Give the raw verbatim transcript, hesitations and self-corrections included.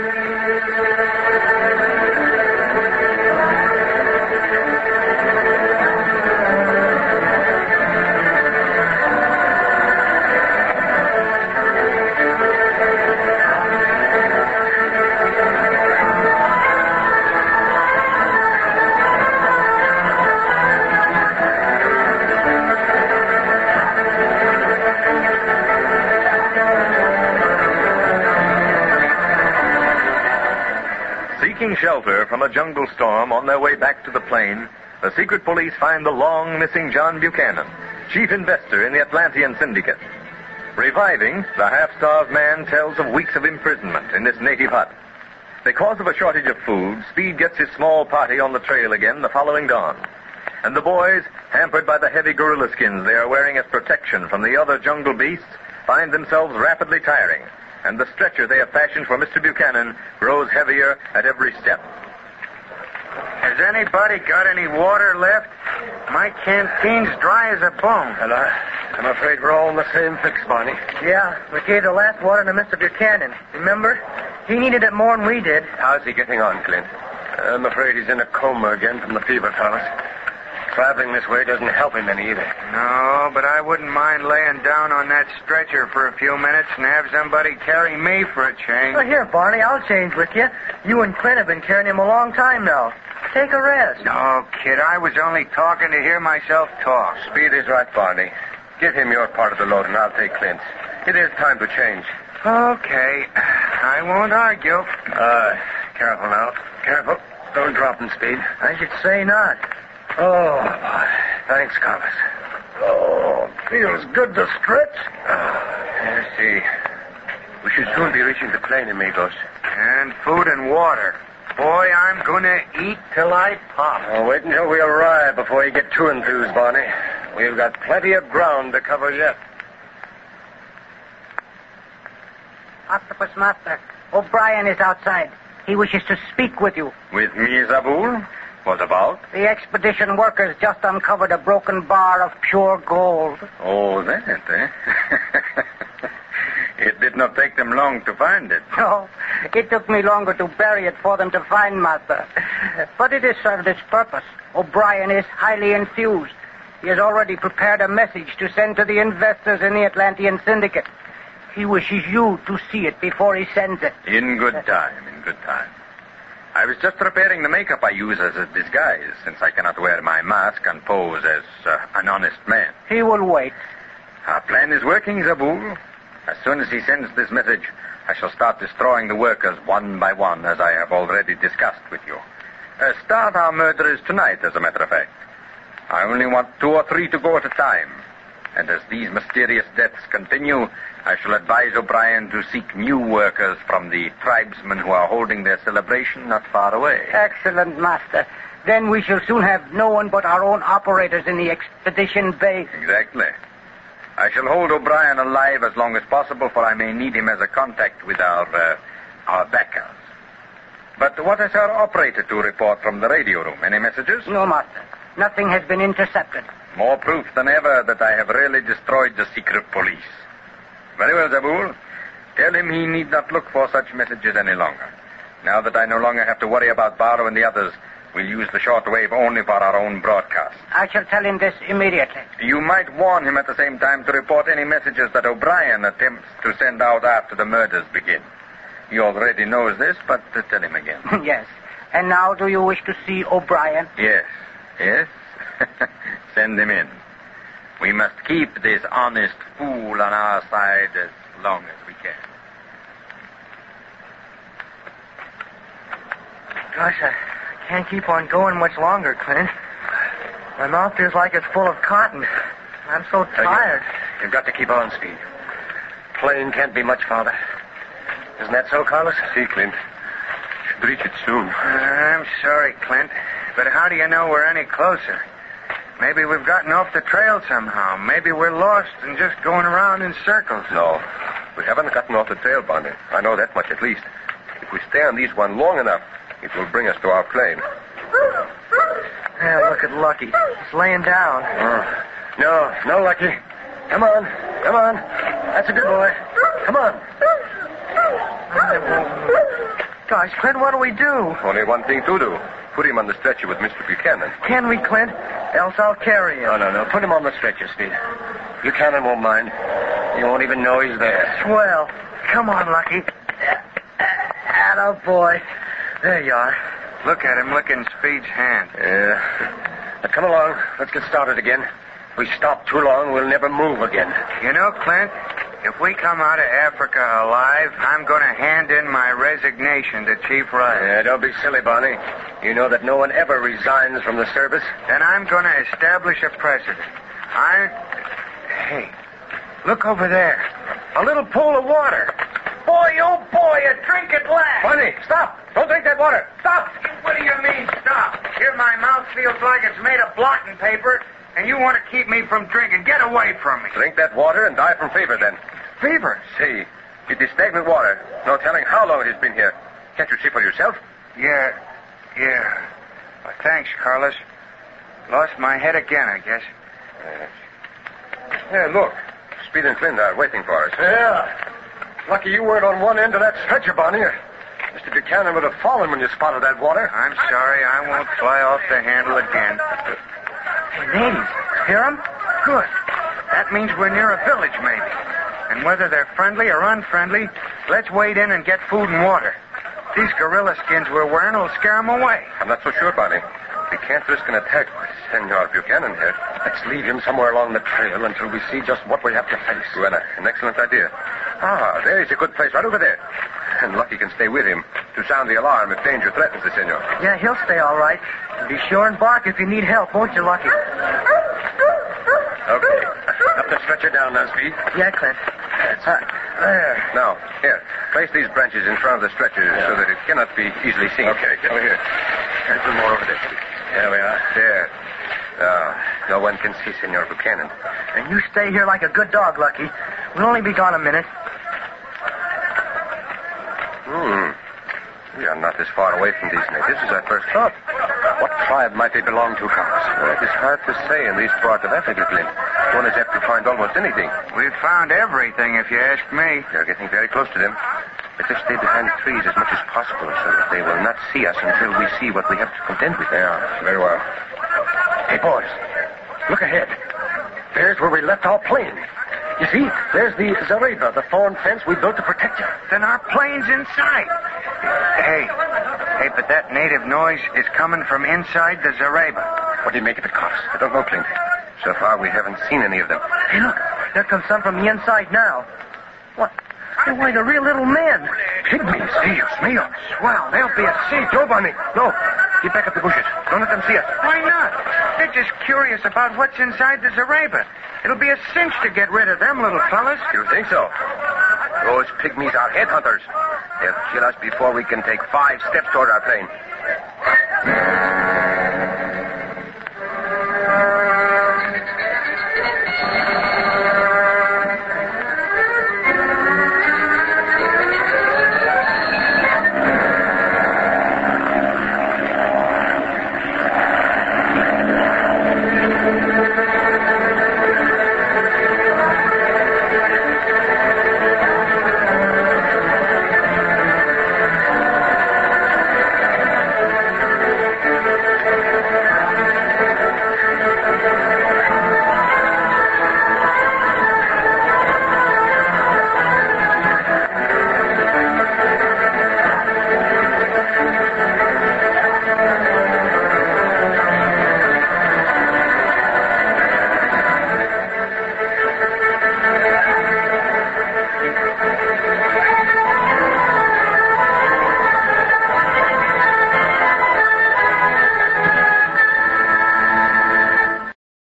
Seeking shelter from a jungle storm on their way back to the plane, the secret police find the long-missing John Buchanan, chief investor in the Atlantean Syndicate. Reviving, the half-starved man tells of weeks of imprisonment in this native hut. Because of a shortage of food, Speed gets his small party on the trail again the following dawn. And the boys, hampered by the heavy gorilla skins they are wearing as protection from the other jungle beasts, find themselves rapidly tiring. And the stretcher they have fashioned for Mister Buchanan grows heavier at every step. Has anybody got any water left? My canteen's dry as a bone. Well, uh, I'm afraid we're all in the same fix, Barney. Yeah, we gave the last water to Mister Buchanan. Remember? He needed it more than we did. How's he getting on, Clint? I'm afraid he's in a coma again from the fever, fellas. Traveling this way doesn't help him any either. No, but I wouldn't mind laying down on that stretcher for a few minutes and have somebody carry me for a change. Well, here, Barney, I'll change with you. You and Clint have been carrying him a long time now. Take a rest. No, kid, I was only talking to hear myself talk. Speed is right, Barney. Give him your part of the load, and I'll take Clint's. It is time to change. Okay. I won't argue. Uh, careful now. Careful. Don't drop him, Speed. I should say not. Oh, boy. Thanks, Carlos. Oh, feels good to stretch. Oh, let's see. We should soon be reaching the plane, amigos. And food and water. Boy, I'm gonna eat till I pop. Oh, wait until we arrive before you get too enthused, Barney. We've got plenty of ground to cover yet. Octopus Master, O'Brien is outside. He wishes to speak with you. With me, Zabul? What about? The expedition workers just uncovered a broken bar of pure gold. Oh, that, eh? It did not take them long to find it. No, it took me longer to bury it for them to find, Master. But it has served its purpose. O'Brien is highly enthused. He has already prepared a message to send to the investors in the Atlantean Syndicate. He wishes you to see it before he sends it. In good time, in good time. I was just preparing the makeup I use as a disguise, since I cannot wear my mask and pose as uh, an honest man. He will wait. Our plan is working, Zabul. As soon as he sends this message, I shall start destroying the workers one by one, as I have already discussed with you. Uh, start our murderers tonight, as a matter of fact. I only want two or three to go at a time. And as these mysterious deaths continue, I shall advise O'Brien to seek new workers from the tribesmen who are holding their celebration not far away. Excellent, Master. Then we shall soon have no one but our own operators in the expedition base. Exactly. I shall hold O'Brien alive as long as possible, for I may need him as a contact with our, uh, our backers. But what has our operator to report from the radio room? Any messages? No, Master. Nothing has been intercepted. More proof than ever that I have really destroyed the secret police. Very well, Zabul. Tell him he need not look for such messages any longer. Now that I no longer have to worry about Barrow and the others, we'll use the shortwave only for our own broadcast. I shall tell him this immediately. You might warn him at the same time to report any messages that O'Brien attempts to send out after the murders begin. He already knows this, but uh, tell him again. Yes. And now do you wish to see O'Brien? Yes. Yes? Send him in. We must keep this honest fool on our side as long as we can. Gosh, I can't keep on going much longer, Clint. My mouth feels like it's full of cotton. I'm so tired. Uh, you, you've got to keep on, Speed. Plane can't be much farther. Isn't that so, Carlos? See, Clint. Should reach it soon. Uh, I'm sorry, Clint. But how do you know we're any closer? Maybe we've gotten off the trail somehow. Maybe we're lost and just going around in circles. No, we haven't gotten off the trail, Barney. I know that much at least. If we stay on these one long enough, it will bring us to our plane. Yeah, look at Lucky. He's laying down. Oh. No, no, Lucky. Come on, come on. That's a good boy. Come on. Gosh, Clint, what do we do? Only one thing to do. Put him on the stretcher with Mister Buchanan. Can we, Clint? Else I'll carry him. No, no, no. Put him on the stretcher, Speed. Buchanan won't mind. He won't even know he's there. Swell. Come on, Lucky. Attaboy. There you are. Look at him licking Speed's hand. Yeah. Now, come along. Let's get started again. If we stop too long, we'll never move again. You know, Clint, if we come out of Africa alive, I'm going to hand in my resignation to Chief Riley. Yeah, don't be silly, Barney. You know that no one ever resigns from the service. Then I'm going to establish a precedent. I... Hey, look over there. A little pool of water. Boy, oh boy, a drink at last. Barney, stop. Don't drink that water. Stop. What do you mean, stop? Here my mouth feels like it's made of blotting paper, and you want to keep me from drinking. Get away from me. Drink that water and die from fever, then. Fever? See, it is stagnant water. No telling how long it has been here. Can't you see for yourself? Yeah, yeah. Well, thanks, Carlos. Lost my head again, I guess. Yes. Yeah, look. Speed and Clint are waiting for us. Yeah. Lucky you weren't on one end of that stretcher, Barney. Mister Buchanan would have fallen when you spotted that water. I'm sorry. I won't fly off the handle again. Hey, natives. Hear 'em? Good. That means we're near a village, maybe. And whether they're friendly or unfriendly, let's wade in and get food and water. These gorilla skins we're wearing will scare them away. I'm not so sure, Barney. We can't risk an attack with Senor Buchanan here. Let's leave him somewhere along the trail until we see just what we have to face. Well, an excellent idea. Ah, there's a good place right over there. And Lucky can stay with him to sound the alarm if danger threatens the senor. Yeah, he'll stay all right. Be sure and bark if you need help, won't you, Lucky? Okay. Up the stretcher down now, Speed. Yeah, Clint. Uh, there. Now, here, place these branches in front of the stretcher Yeah. so that it cannot be easily seen. Okay, get over here. And some more over there. There we are. There. Now, no one can see Senor Buchanan. And you stay here like a good dog, Lucky. We'll only be gone a minute. Hmm. We are not as far away from these natives as I first thought. What tribe might they belong to, Carlos? Well, it is hard to say in these parts of Africa, Clint. One is apt to find almost anything. We've found everything, if you ask me. We are getting very close to them. Let us stay behind the trees as much as possible so that they will not see us until we see what we have to contend with. Yeah, very well. Hey, boys, look ahead. There's where we left our plane. You see, there's the zareba, the thorn fence we built to protect you. Then our plane's inside. Hey, hey, but that native noise is coming from inside the zareba. What do you make of it, Carlos? I don't know, Clint. So far, we haven't seen any of them. Hey, look. There comes some from the inside now. What? They're like a real little man. Pygmies. Dios mío. Swell. They'll be at sea. Joe, Barney. No. Keep back up the bushes. Don't let them see us. Why not? They're just curious about what's inside the zareba. It'll be a cinch to get rid of them little fellas. You think so? Those pygmies are headhunters. They'll kill us before we can take five steps toward our plane.